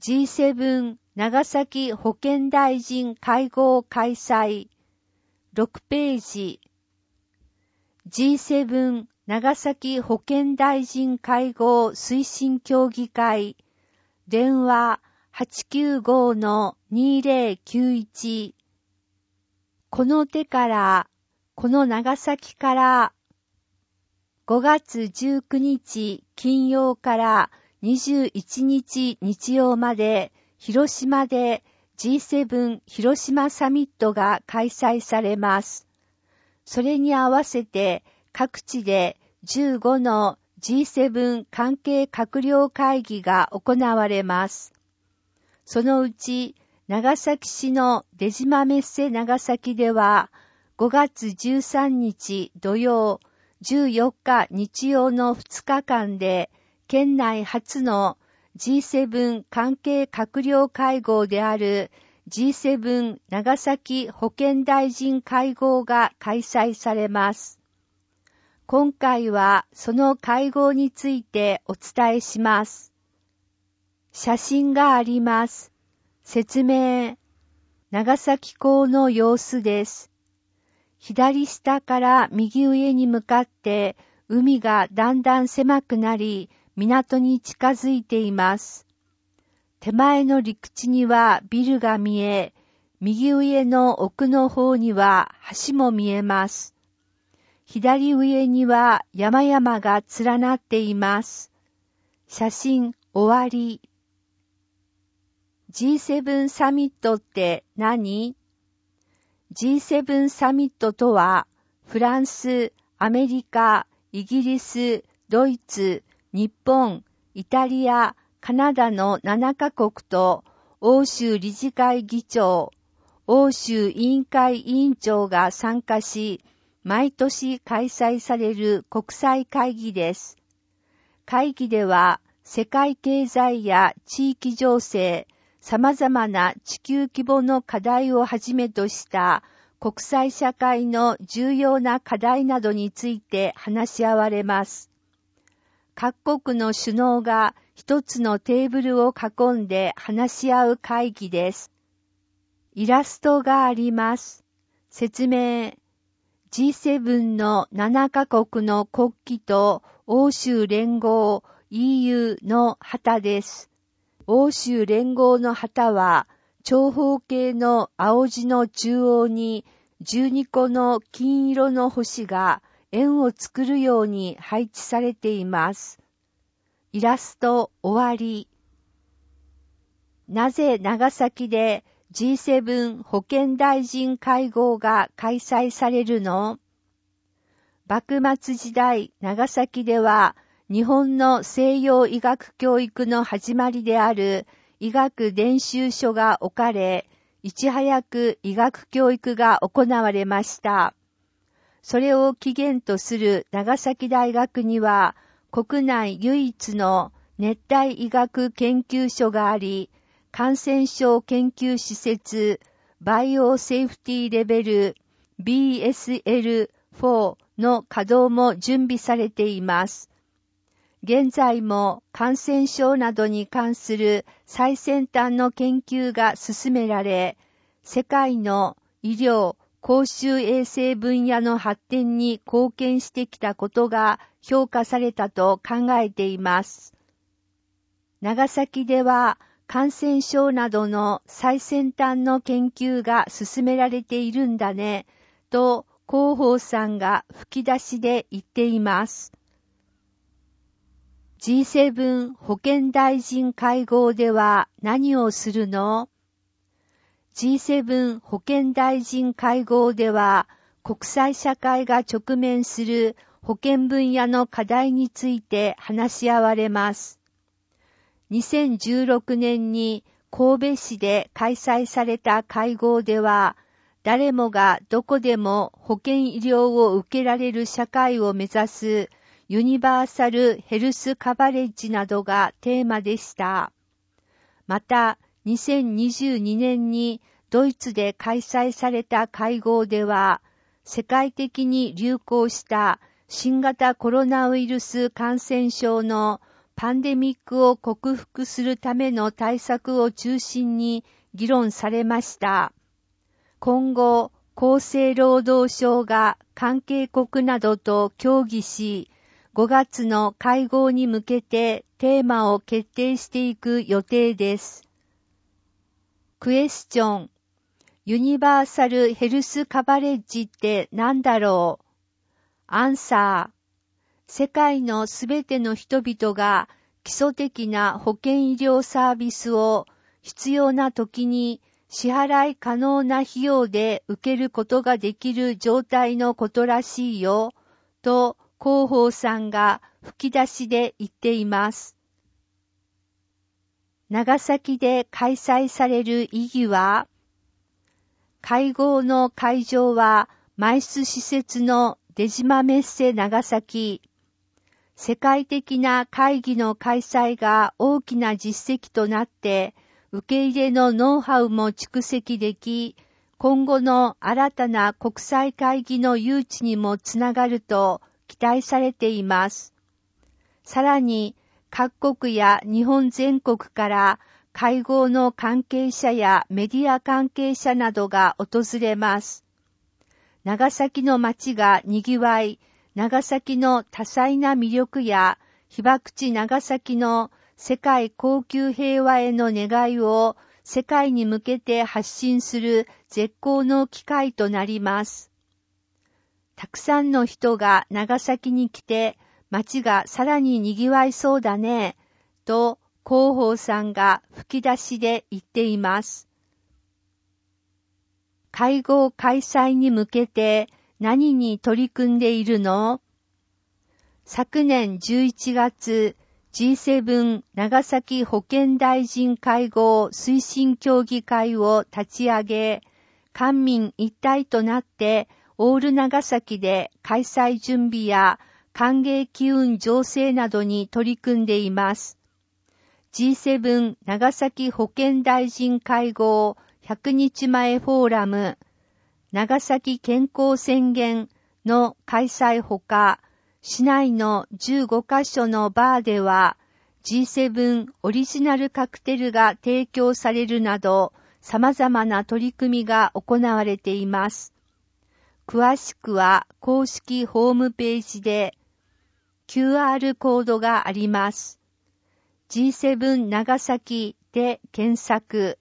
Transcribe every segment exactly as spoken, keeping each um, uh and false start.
ジーセブン 長崎保健大臣会合開催。ろくページ。ジーセブン 長崎保健大臣会合推進協議会。電話 はちきゅうご にぜろきゅういち。この手から、この長崎から、ごがつじゅうくにち金曜からにじゅういちにち日曜まで広島で ジーセブン 広島サミットが開催されます。それに合わせて各地でじゅうごの ジーセブン 関係閣僚会議が行われます。そのうち長崎市の出島メッセ長崎ではごがつじゅうさんにち土曜、じゅうよっか日曜のふつかかんで県内初の ジーセブン 関係閣僚会合である ジーセブン 長崎保健大臣会合が開催されます。今回はその会合についてお伝えします。写真があります。説明。長崎港の様子です。左下から右上に向かって海がだんだん狭くなり港に近づいています。手前の陸地にはビルが見え、右上の奥の方には橋も見えます。左上には山々が連なっています。写真終わり。ジーセブン サミットって何？ジーセブン サミットとは、フランス、アメリカ、イギリス、ドイツ、日本、イタリア、カナダのななかこくと、欧州理事会議長、欧州委員会委員長が参加し、毎年開催される国際会議です。会議では、世界経済や地域情勢、様々な地球規模の課題をはじめとした国際社会の重要な課題などについて話し合われます。各国の首脳が一つのテーブルを囲んで話し合う会議です。イラストがあります。説明。ジーセブン のななかこくの国旗と欧州連合 イーユー の旗です。欧州連合の旗は長方形の青字の中央にじゅうにこの金色の星が円を作るように配置されています。イラスト終わり。なぜ長崎で ジーセブン 保健大臣会合が開催されるの？幕末時代、長崎では日本の西洋医学教育の始まりである医学伝習書が置かれ、いち早く医学教育が行われました。それを起源とする長崎大学には、国内唯一の熱帯医学研究所があり、感染症研究施設、バイオセーフティーレベル ビーエスエルフォー の稼働も準備されています。現在も感染症などに関する最先端の研究が進められ、世界の医療、公衆衛生分野の発展に貢献してきたことが評価されたと考えています。長崎では感染症などの最先端の研究が進められているんだね、と広報さんが吹き出しで言っています。ジーセブン 保健大臣会合では何をするの？ ジーセブン 保健大臣会合では国際社会が直面する保健分野の課題について話し合われます。にせんじゅうろくねんに神戸市で開催された会合では、誰もがどこでも保健医療を受けられる社会を目指すユニバーサルヘルスカバレッジなどがテーマでした。また、にせんにじゅうにねんにドイツで開催された会合では、世界的に流行した新型コロナウイルス感染症のパンデミックを克服するための対策を中心に議論されました。今後、厚生労働省が関係国などと協議し、ごがつの会合に向けてテーマを決定していく予定です。クエスチョン。ユニバーサルヘルスカバレッジって何だろう？アンサー。世界のすべての人々が基礎的な保健医療サービスを必要な時に支払い可能な費用で受けることができる状態のことらしいよ、と広報さんが吹き出しで言っています。長崎で開催される意義は、会合の会場はマイス施設の出島メッセ長崎。世界的な会議の開催が大きな実績となって、受け入れのノウハウも蓄積でき、今後の新たな国際会議の誘致にもつながると期待されています。さらに、各国や日本全国から会合の関係者やメディア関係者などが訪れます。長崎の街が賑わい、長崎の多彩な魅力や被爆地長崎の世界恒久平和への願いを世界に向けて発信する絶好の機会となります。たくさんの人が長崎に来て街がさらに賑わいそうだね、と広報さんが吹き出しで言っています。会合開催に向けて何に取り組んでいるの？昨年じゅういちがつ、ジーセブン 長崎保健大臣会合推進協議会を立ち上げ、官民一体となってオール長崎で開催準備や歓迎機運醸成などに取り組んでいます。ジーセブン 長崎保健大臣会合ひゃくにちまえフォーラム、長崎健康宣言の開催ほか、市内のじゅうごカ所のバーでは ジーセブン オリジナルカクテルが提供されるなど様々な取り組みが行われています。詳しくは公式ホームページで キューアール コードがあります。ジーセブン 長崎で検索。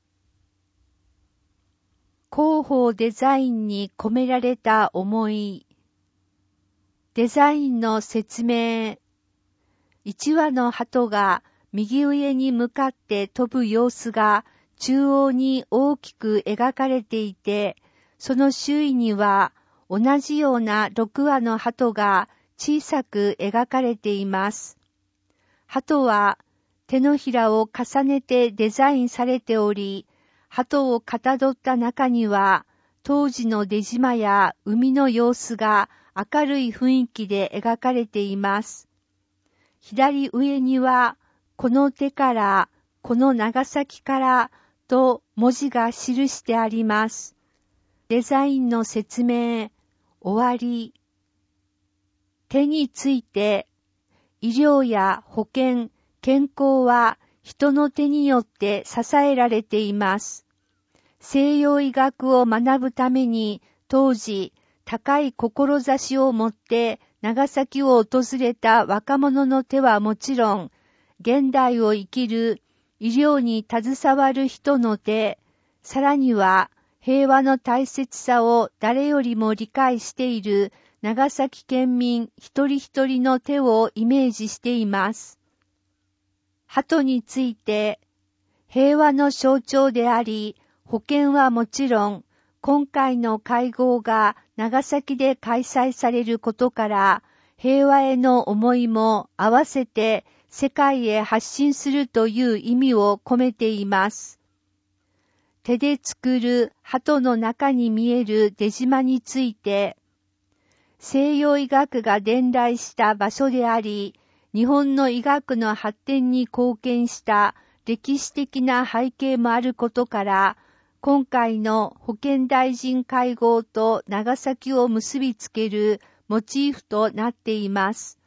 広報デザインに込められた思い。デザインの説明。一羽の鳩が右上に向かって飛ぶ様子が中央に大きく描かれていて、その周囲には同じようなろくわの鳩が小さく描かれています。鳩は手のひらを重ねてデザインされており、鳩をかたどった中には当時の出島や海の様子が明るい雰囲気で描かれています。左上には、この手から、この長崎からと文字が記してあります。デザインの説明、終わり。手について、医療や保健、健康は人の手によって支えられています。西洋医学を学ぶために当時、高い志を持って長崎を訪れた若者の手はもちろん、現代を生きる医療に携わる人の手、さらには平和の大切さを誰よりも理解している長崎県民一人一人の手をイメージしています。鳩について、平和の象徴であり、保健はもちろん、今回の会合が長崎で開催されることから、平和への思いも合わせて世界へ発信するという意味を込めています。手で作る鳩の中に見える出島について、西洋医学が伝来した場所であり、日本の医学の発展に貢献した歴史的な背景もあることから、今回の保健大臣会合と長崎を結びつけるモチーフとなっています。